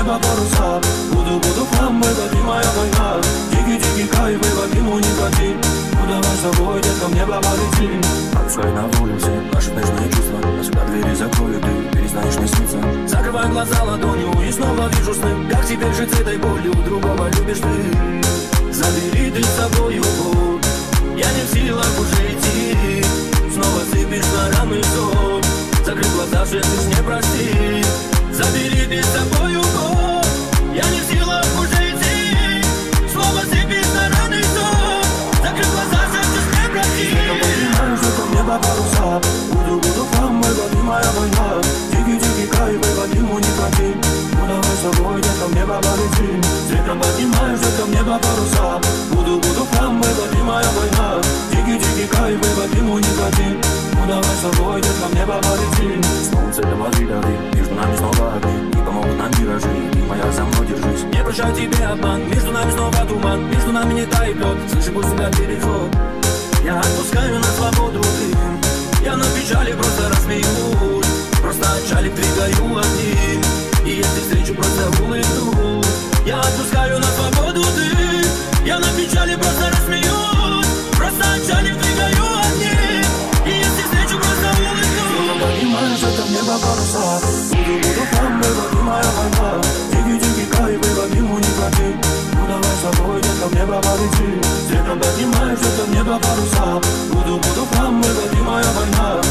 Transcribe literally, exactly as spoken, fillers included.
небо паруса. Буду, буду фламмой, лови моя война. Дикий-дикий кайф, выводи мой никотин. Ну давай с собой, детка, в небо полетим. Отпускай на волю все наши нежные чувства. Навсегда двери закрою, ты перестанешь мне сниться. Закрываю глаза ладонью и снова вижу сны. Как теперь жить с этой болью, другого любишь ты. Забери ты с собой его. Я не в силах уже идти. Снова сыпешь на раны сон. Закрыв глаза, шепчешь не прости. Забери ты с собой его. Я не в силах уже идти. Снова сыпешь на раны сон. Закрыв глаза, шепчешь не прости. Я понимаю, что ко мне по паруса. Буду, буду фламмой, лови моя война. Дикий-дикий кайф, выводи мой никотин. Ну давай с собой, детка, в небо полетим. Светом поднимаешь, что ко мне по паруса. Буду, буду фламмой, лови моя война. Дикий-дикий кайф, выводи мой никотин. Ну давай с собой, детка, в небо полетим. Солнце до воды дали, между нами снова огни. Не помогут нам миражи, ты моя за мной держись. Не прощаю тебе обман, между нами снова туман. Между нами не тает лед, слышишь, пусть тебя переход. Я отпускаю на свободу дым. Я на печали просто рассмеюсь. Просто отчалик двигаю одним. И если встречу, просто улыбнусь. Я отпускаю на свободу дым. Я на печали просто рассмеюсь. Просто отчалик двигаю одним. И если встречу, просто улыбнусь. Понимаешь, это в небо паруса. Буду, буду фламмой, лови моя война. Дикий-дикий кайф, выводи мой никотин. Ну давай с собой, детка, в небо полетим. Светом поднимаешь, это в небо паруса. Буду, буду фламмой, лови моя война.